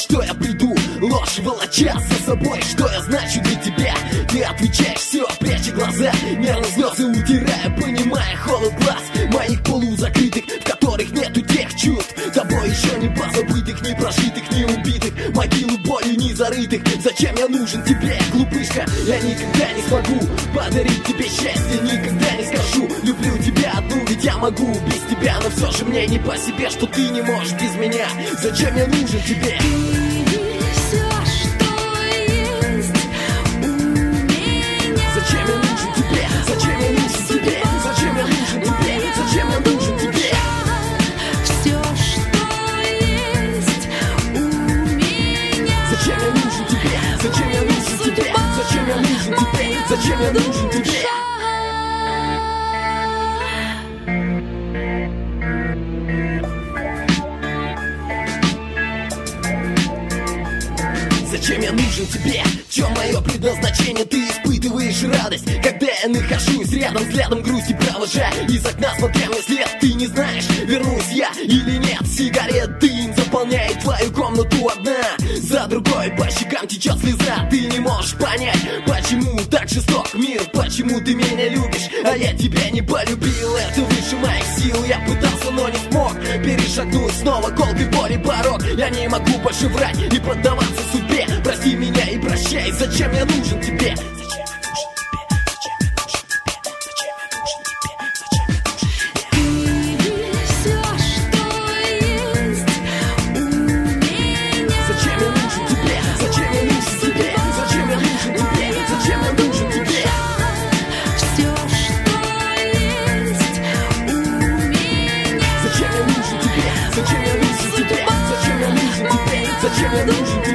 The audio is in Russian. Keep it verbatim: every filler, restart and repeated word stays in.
что я приду, ложь волоча за собой, что я значу для тебя. Ты отвечаешь все, пряча глаза, нервно слезы утирая, понимая холод глаз моих полузакрытых, в которых нету тех чувств, тобой еще не позабытых, не прожитых, не убитых, могилу болью не зарытых. Зачем я нужен тебе, глупышка? Я никогда не смогу подарить тебе счастье, никогда не скажу люблю тебя одну, ведь я могу без тебя, но все же мне не по себе, что ты не можешь без меня. Зачем я нужен тебе? Зачем я нужен тебе? Зачем я нужен тебе? Зачем я нужен тебе? Зачем я нужен тебе? Все, что есть у меня. Зачем я нужен тебе? Зачем я нужен тебе? Зачем я нужен тебе? Зачем я нужен тебе? Зачем я нужен тебе? В чем мое предназначение? Ты испытываешь радость, когда я нахожусь рядом, взглядом грусти провожая из окна, смотря мне след. Ты не знаешь, вернусь я или нет. Сигарет дым заполняет твою комнату одна за другой, по щекам течет слеза. Ты не можешь понять, почему так жесток мир, почему ты меня любишь, а я тебя не полюбил. Это выше моих сил, я пытался, но не смог перешагнуть снова колкой боли порог. Я не могу больше врать и поддаваться судьбе. Прости меня и прощай, зачем я нужен тебе? Зачем я нужен?